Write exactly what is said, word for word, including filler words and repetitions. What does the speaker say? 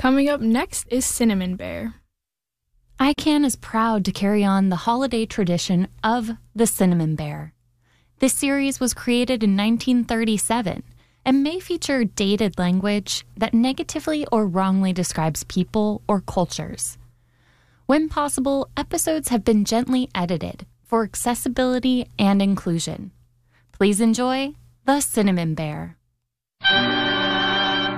Coming up next is Cinnamon Bear. I CAN is proud to carry on the holiday tradition of the Cinnamon Bear. This series was created in nineteen thirty-seven and may feature dated language that negatively or wrongly describes people or cultures. When possible, episodes have been gently edited for accessibility and inclusion. Please enjoy The Cinnamon Bear.